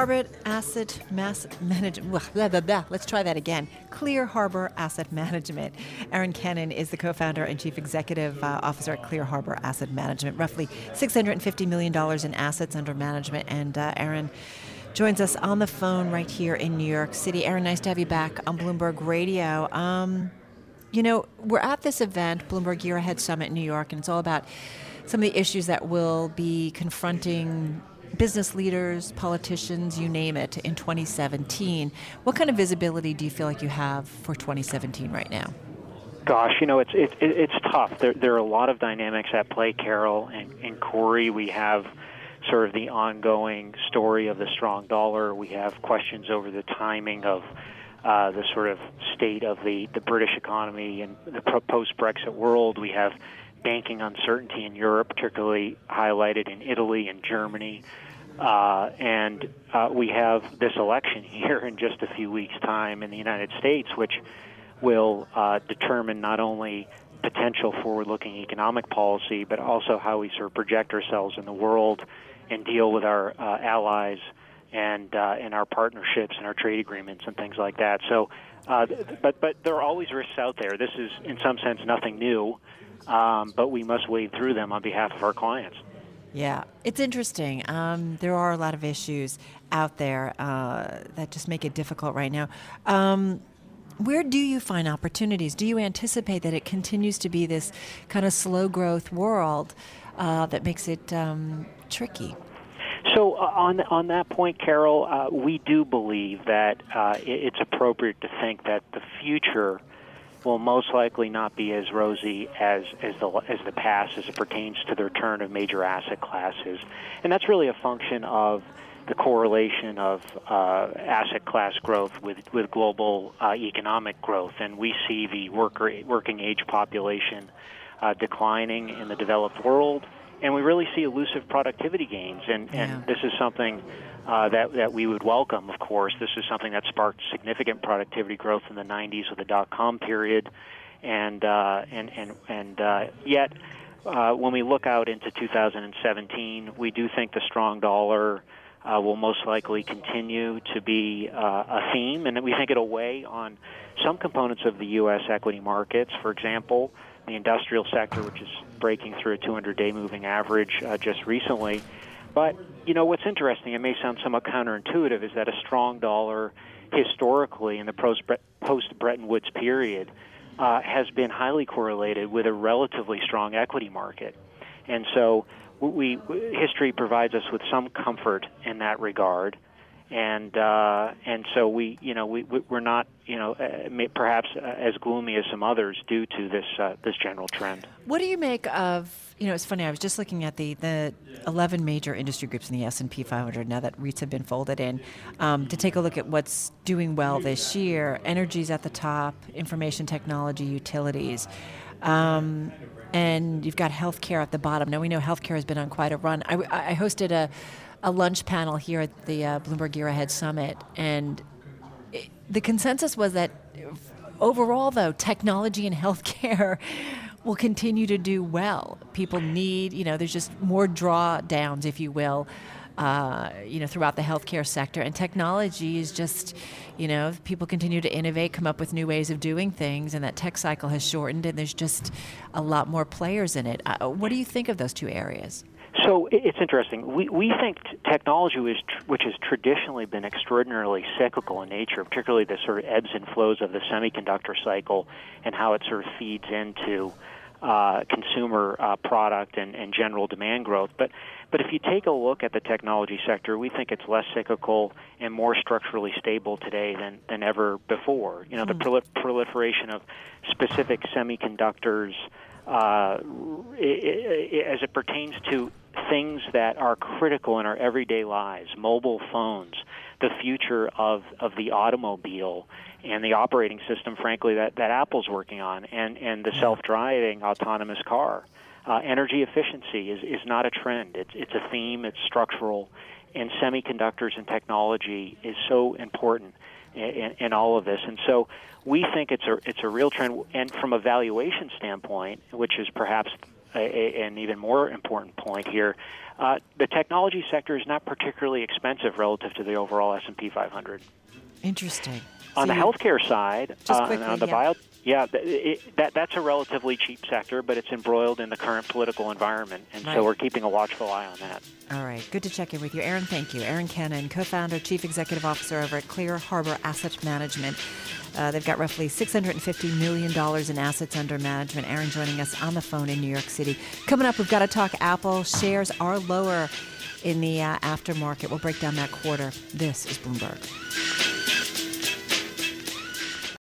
Harbor Asset Management. Let's try that again. Clear Harbor Asset Management. Aaron Cannon is the co-founder and chief executive officer at Clear Harbor Asset Management. Roughly $650 million in assets under management. And Aaron joins us on the phone right here in New York City. Aaron, nice to have you back on Bloomberg Radio. We're at this event, Bloomberg Year Ahead Summit in New York, and it's all about some of the issues that will be confronting business leaders, politicians, you name it, in 2017. What kind of visibility do you feel like you have for 2017 right now? Gosh, it's tough. There are a lot of dynamics at play, Carol and Corey. We have sort of the ongoing story of the strong dollar. We have questions over the timing of the sort of state of the British economy and the post-Brexit world. We have banking uncertainty in Europe, particularly highlighted in Italy and Germany. And we have this election here in just a few weeks' time in the United States, which will determine not only potential forward-looking economic policy, but also how we sort of project ourselves in the world and deal with our allies and our partnerships and our trade agreements and things like that. So, but there are always risks out there. This is, in some sense, nothing new, but we must wade through them on behalf of our clients. Yeah, it's interesting. There are a lot of issues out there that just make it difficult right now. Where do you find opportunities? Do you anticipate that it continues to be this kind of slow growth world that makes it tricky? So on that point, Carol, we do believe that it's appropriate to think that the future will most likely not be as rosy as the past as it pertains to the return of major asset classes. And that's really a function of the correlation of asset class growth with global economic growth. And we see the working age population declining in the developed world, and we really see elusive productivity gains. And this is something that we would welcome, of course. This is something that sparked significant productivity growth in the 90s with the dot-com period. And yet, when we look out into 2017, we do think the strong dollar will most likely continue to be a theme, and we think it'll weigh on some components of the U.S. equity markets. For example, the industrial sector, which is breaking through a 200-day moving average just recently. But, what's interesting, it may sound somewhat counterintuitive, is that a strong dollar historically in the post-Bretton Woods period has been highly correlated with a relatively strong equity market. And so history provides us with some comfort in that regard. And so we're not perhaps as gloomy as some others due to this general trend. What do you make of, it's funny, I was just looking at the 11 major industry groups in the S&P 500 now that REITs have been folded in, to take a look at what's doing well this year. Energy's at the top, information technology, utilities. And you've got healthcare at the bottom. Now, we know healthcare has been on quite a run. I hosted a lunch panel here at the Bloomberg Year Ahead Summit, and the consensus was that overall, though, technology and healthcare will continue to do well. People need, there's just more drawdowns, if you will, throughout the healthcare sector. And technology is just, people continue to innovate, come up with new ways of doing things, and that tech cycle has shortened, and there's just a lot more players in it. What do you think of those two areas? So it's interesting. We think technology, which has traditionally been extraordinarily cyclical in nature, particularly the sort of ebbs and flows of the semiconductor cycle and how it sort of feeds into consumer product and general demand growth. But if you take a look at the technology sector, we think it's less cyclical and more structurally stable today than ever before. The proliferation of specific semiconductors as it pertains to things that are critical in our everyday lives, mobile phones, the future of the automobile, and the operating system, frankly, that Apple's working on, and the self-driving autonomous car. Energy efficiency is not a trend. It's a theme. It's structural. And semiconductors and technology is so important in all of this. And so we think it's a real trend. And from a valuation standpoint, which is perhaps an even more important point here. The technology sector is not particularly expensive relative to the overall S&P 500. Interesting. On the healthcare side, quickly, on the that's a relatively cheap sector, but it's embroiled in the current political environment, and so we're keeping a watchful eye on that. All right. Good to check in with you. Aaron, thank you. Aaron Kennan, co-founder, chief executive officer over at Clear Harbor Asset Management. They've got roughly $650 million in assets under management. Aaron joining us on the phone in New York City. Coming up, we've got to talk Apple. Shares are lower in the aftermarket. We'll break down that quarter. This is Bloomberg.